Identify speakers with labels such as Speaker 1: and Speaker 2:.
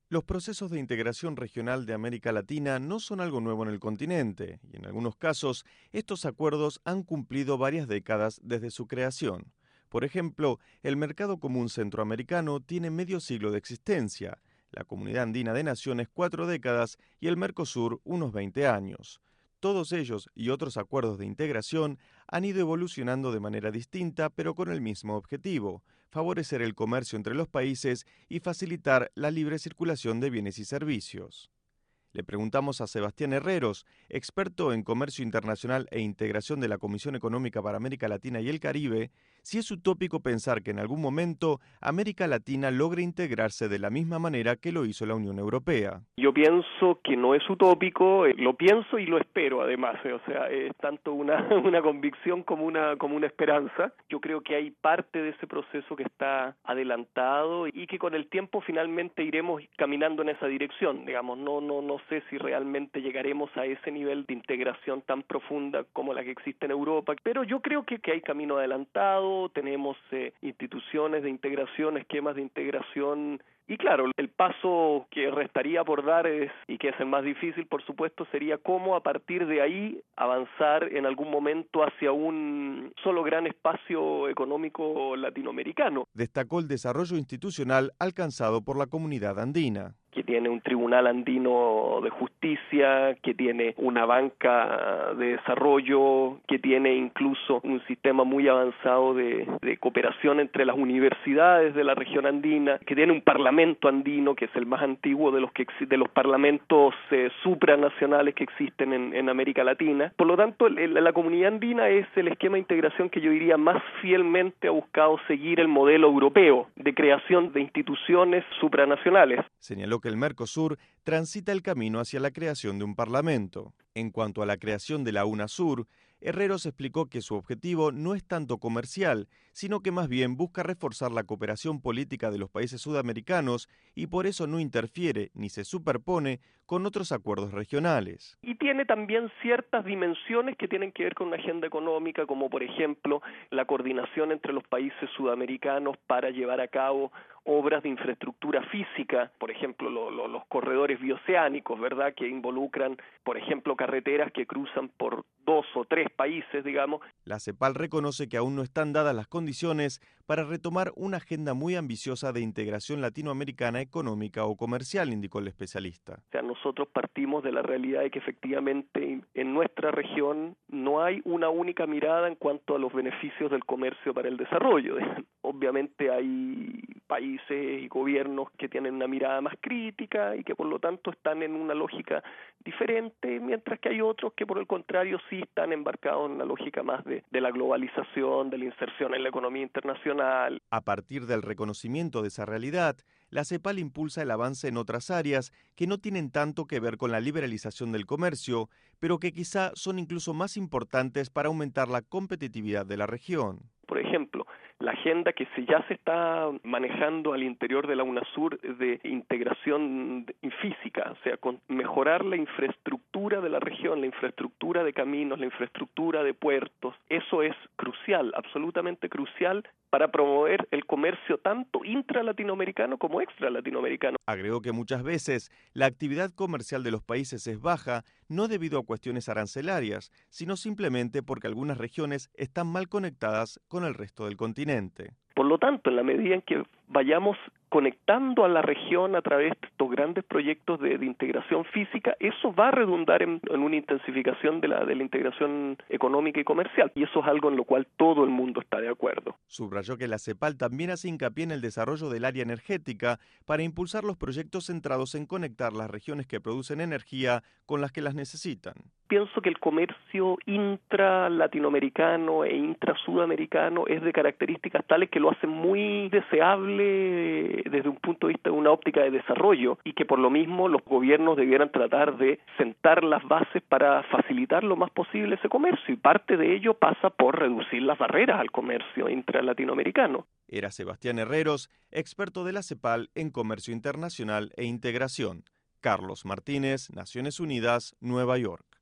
Speaker 1: Los procesos de integración regional de América Latina no son algo nuevo en el continente, y en algunos casos estos acuerdos han cumplido varias décadas desde su creación. Por ejemplo, el Mercado Común Centroamericano tiene medio siglo de existencia, la Comunidad Andina de Naciones 4 décadas y el Mercosur unos 20 años. Todos ellos y otros acuerdos de integración han ido evolucionando de manera distinta, pero con el mismo objetivo: favorecer el comercio entre los países y facilitar la libre circulación de bienes y servicios. Le preguntamos a Sebastián Herreros, experto en comercio internacional e integración de la Comisión Económica para América Latina y el Caribe, si es utópico pensar que en algún momento América Latina logre integrarse de la misma manera que lo hizo la Unión Europea.
Speaker 2: Yo pienso que no es utópico, lo pienso y lo espero además, o sea, es tanto una convicción como una esperanza. Yo creo que hay parte de ese proceso que está adelantado y que con el tiempo finalmente iremos caminando en esa dirección, digamos, no sé si realmente llegaremos a ese nivel de integración tan profunda como la que existe en Europa, pero yo creo que hay camino adelantado, tenemos instituciones de integración, esquemas de integración. Y claro, el paso que restaría por dar y que es el más difícil, por supuesto, sería cómo a partir de ahí avanzar en algún momento hacia un solo gran espacio económico latinoamericano.
Speaker 1: Destacó el desarrollo institucional alcanzado por la comunidad andina,
Speaker 2: Que tiene un tribunal andino de justicia, que tiene una banca de desarrollo, que tiene incluso un sistema muy avanzado de cooperación entre las universidades de la región andina, que tiene un parlamento andino que es el más antiguo de los parlamentos supranacionales que existen en América Latina. Por lo tanto, la comunidad andina es el esquema de integración que yo diría más fielmente ha buscado seguir el modelo europeo de creación de instituciones supranacionales.
Speaker 1: Señaló que el Mercosur transita el camino hacia la creación de un parlamento. En cuanto a la creación de la UNASUR, Herreros explicó que su objetivo no es tanto comercial, sino que más bien busca reforzar la cooperación política de los países sudamericanos y por eso no interfiere ni se superpone con otros acuerdos regionales.
Speaker 2: Y tiene también ciertas dimensiones que tienen que ver con una agenda económica, como por ejemplo la coordinación entre los países sudamericanos para llevar a cabo obras de infraestructura física, por ejemplo los corredores bioceánicos, ¿verdad?, que involucran, por ejemplo, carreteras que cruzan por 2 o 3 países, digamos.
Speaker 1: La CEPAL reconoce que aún no están dadas las condiciones para retomar una agenda muy ambiciosa de integración latinoamericana económica o comercial, indicó el especialista.
Speaker 2: O sea, nosotros partimos de la realidad de que efectivamente en nuestra región no hay una única mirada en cuanto a los beneficios del comercio para el desarrollo. Obviamente hay países y gobiernos que tienen una mirada más crítica y que por lo tanto están en una lógica diferente, mientras que hay otros que por el contrario sí están embarcados en una lógica más de la globalización, de la inserción en la economía internacional.
Speaker 1: A partir del reconocimiento de esa realidad, la CEPAL impulsa el avance en otras áreas que no tienen tanto que ver con la liberalización del comercio, pero que quizá son incluso más importantes para aumentar la competitividad de la región.
Speaker 2: Por ejemplo, la agenda que ya se está manejando al interior de la UNASUR de integración física, o sea, con mejorar la infraestructura de la región, la infraestructura de caminos, la infraestructura de puertos, eso es crucial, absolutamente crucial para promover el comercio tanto intralatinoamericano como extralatinoamericano.
Speaker 1: Agregó que muchas veces la actividad comercial de los países es baja, no debido a cuestiones arancelarias, sino simplemente porque algunas regiones están mal conectadas con el resto del continente.
Speaker 2: Por lo tanto, en la medida en que vayamos conectando a la región a través de estos grandes proyectos de integración física, eso va a redundar en una intensificación de la integración económica y comercial, y eso es algo en lo cual todo el mundo está de acuerdo.
Speaker 1: Subrayó que la CEPAL también hace hincapié en el desarrollo del área energética para impulsar los proyectos centrados en conectar las regiones que producen energía con las que las necesitan.
Speaker 2: Pienso que el comercio intra-latinoamericano e intra-sudamericano es de características tales que lo hacen muy deseable desde un punto de vista de una óptica de desarrollo y que por lo mismo los gobiernos debieran tratar de sentar las bases para facilitar lo más posible ese comercio, y parte de ello pasa por reducir las barreras al comercio intra-latinoamericano.
Speaker 1: Era Sebastián Herreros, experto de la CEPAL en comercio internacional e integración. Carlos Martínez, Naciones Unidas, Nueva York.